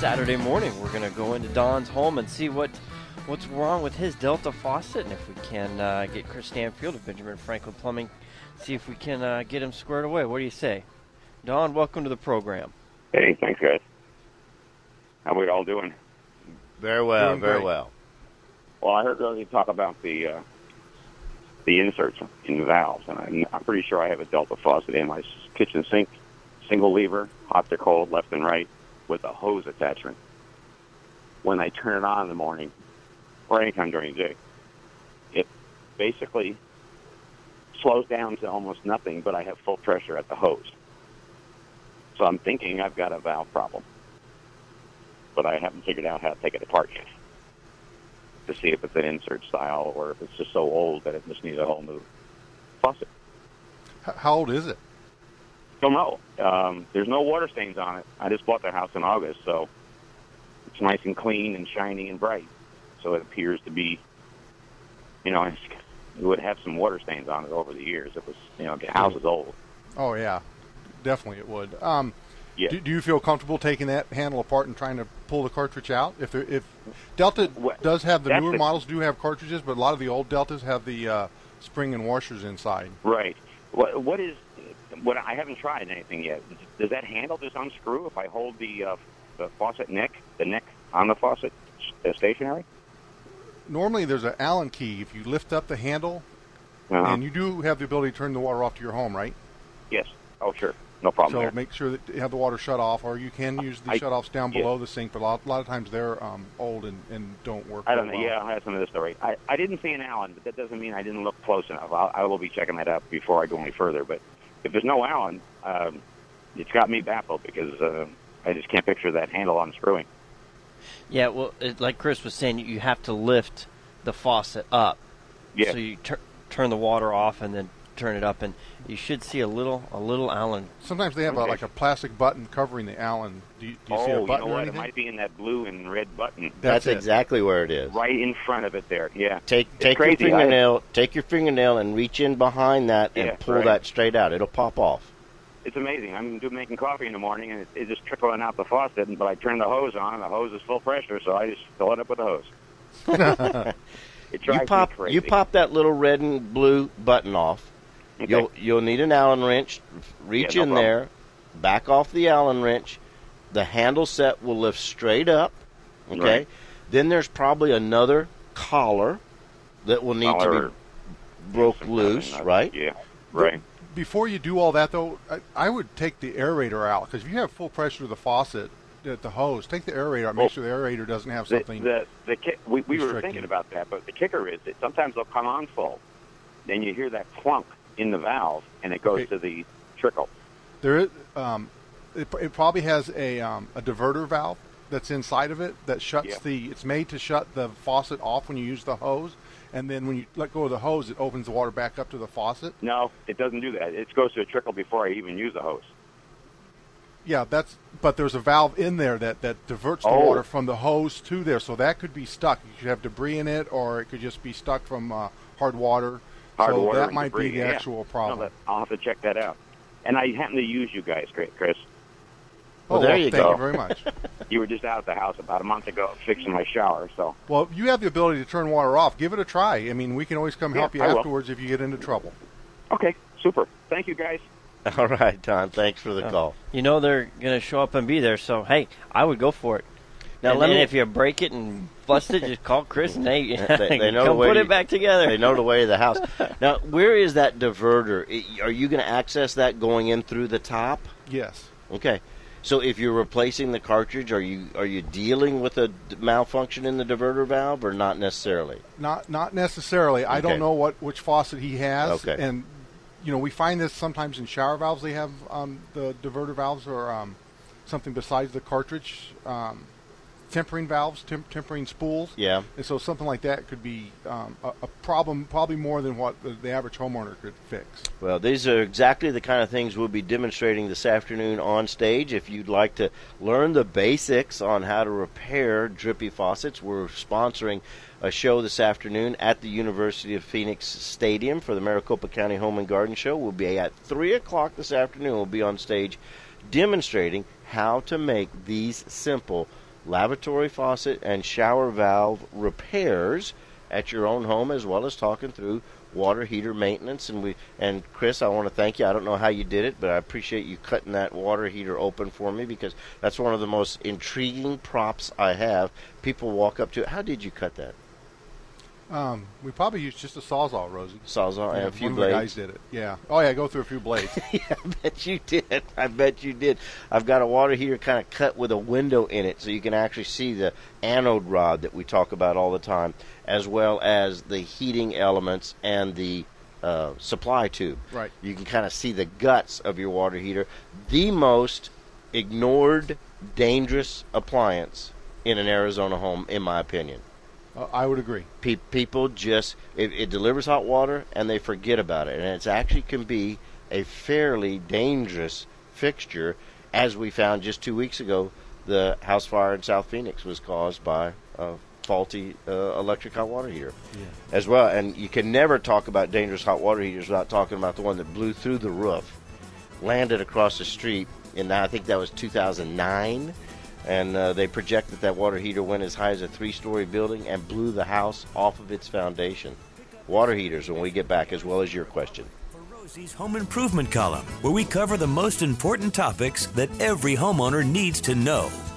Saturday morning. We're going to go into Don's home and see what's wrong with his Delta faucet, and if we can get Chris Stanfield of Benjamin Franklin Plumbing, see if we can get him squared away. What do you say? Don, welcome to the program. Hey, thanks, guys. How are we all doing? Very well, very well. Well, I heard you talk about the inserts in the valves, and I'm pretty sure I have a Delta faucet in my kitchen sink, single lever, hot to cold, left and right, with a hose attachment. When I turn it on in the morning, or anytime during the day, it basically slows down to almost nothing, but I have full pressure at the hose. So I'm thinking I've got a valve problem, but I haven't figured out how to take it apart yet to see if it's an insert style or if it's just so old that it just needs a whole new faucet. How old is it? Don't know. There's no water stains on it. I just bought the house in August, so it's nice and clean and shiny and bright. So it appears to be, it would have some water stains on it over the years. It was, the house is old. Oh, yeah. Definitely it would. Yeah. Do you feel comfortable taking that handle apart and trying to pull the cartridge out? If Delta does have the newer models do have cartridges, but a lot of the old Deltas have the spring and washers inside. Right. What I haven't tried anything yet. Does that handle just unscrew if I hold the faucet neck on the faucet stationary? Normally there's an Allen key. If you lift up the handle, and you do have the ability to turn the water off to your home, right? Yes. Oh, sure. No problem So there. make sure that you have the water shut off, or you can use the shutoffs down below the sink, but a lot of times they're old and don't work. I don't know. Well. Yeah, I have some of this story. I didn't see an Allen, but that doesn't mean I didn't look close enough. I will be checking that out before I go any further. But if there's no Allen, it's got me baffled because I just can't picture that handle unscrewing. Yeah, well, like Chris was saying, you have to lift the faucet up. Yeah. So you turn the water off and then turn it up, and you should see a little Allen. Sometimes they have like a plastic button covering the Allen. Do you see a button or anything? It might be in that blue and red button. That's exactly where it is. Right in front of it there. Yeah. Take your fingernail and reach in behind that and pull that straight out. It'll pop off. It's amazing. I'm making coffee in the morning, and it's just trickling out the faucet, but I turn the hose on, and the hose is full pressure, so I just fill it up with the hose. It drives me crazy. You pop that little red and blue button off. Okay. You'll need an Allen wrench. Reach in there, back off the Allen wrench. The handle set will lift straight up. Okay. Right. Then there's probably another collar that will need to be broke loose, right? Yeah. Right. Before you do all that, though, I would take the aerator out, because if you have full pressure to the faucet at the hose, take the aerator out. Make sure the aerator doesn't have something. We were thinking about that, but the kicker is that sometimes they'll come on full, then you hear that clunk in the valve, and it goes to the trickle. There is, it probably has a diverter valve that's inside of it that shuts it's made to shut the faucet off when you use the hose, and then when you let go of the hose, it opens the water back up to the faucet. No, it doesn't do that. It goes to a trickle before I even use the hose. Yeah, but there's a valve in there that diverts the water from the hose to there, so that could be stuck. You could have debris in it, or it could just be stuck from hard water. So that might be the actual problem. No, I'll have to check that out. And I happen to use you guys, Chris. Well, there you go. Thank you very much. You were just out at the house about a month ago fixing my shower. So. Well, you have the ability to turn water off. Give it a try. I mean, we can always come help you afterwards if you get into trouble. Okay, super. Thank you, guys. All right, Don. Thanks for the call. They're going to show up and be there, so, hey, I would go for it. Now, if you break it and bust it, just call Chris and they know come put it back together. They know the way of the house. Now, where is that diverter? Are you going to access that going in through the top? Yes. Okay. So if you're replacing the cartridge, are you dealing with a malfunction in the diverter valve, or not necessarily? Not necessarily. Okay. I don't know which faucet he has. Okay. And we find this sometimes in shower valves. They have the diverter valves or something besides the cartridge. Tempering valves, tempering spools. Yeah. And so something like that could be a problem, probably more than what the average homeowner could fix. Well, these are exactly the kind of things we'll be demonstrating this afternoon on stage. If you'd like to learn the basics on how to repair drippy faucets, we're sponsoring a show this afternoon at the University of Phoenix Stadium for the Maricopa County Home and Garden Show. We'll be at 3 o'clock this afternoon. We'll be on stage demonstrating how to make these simple lavatory faucet and shower valve repairs at your own home, as well as talking through water heater maintenance. And Chris, I want to thank you. I don't know how you did it, but I appreciate you cutting that water heater open for me, because that's one of the most intriguing props I have. People walk up to it. How did you cut that? We probably used just a Sawzall, Rosie. Sawzall and a few one blades. One of the guys did it. Yeah. Oh yeah, go through a few blades. Yeah, I bet you did. I bet you did. I've got a water heater kind of cut with a window in it, so you can actually see the anode rod that we talk about all the time, as well as the heating elements and the supply tube. Right. You can kind of see the guts of your water heater. The most ignored, dangerous appliance in an Arizona home, in my opinion. I would agree. People just, it delivers hot water and they forget about it. And it actually can be a fairly dangerous fixture. As we found just 2 weeks ago, the house fire in South Phoenix was caused by a faulty electric hot water heater as well. And you can never talk about dangerous hot water heaters without talking about the one that blew through the roof, landed across the street, and I think that was 2009. And they project that water heater went as high as a 3-story building and blew the house off of its foundation. Water heaters when we get back, as well as your question. For Rosie's Home Improvement column, where we cover the most important topics that every homeowner needs to know.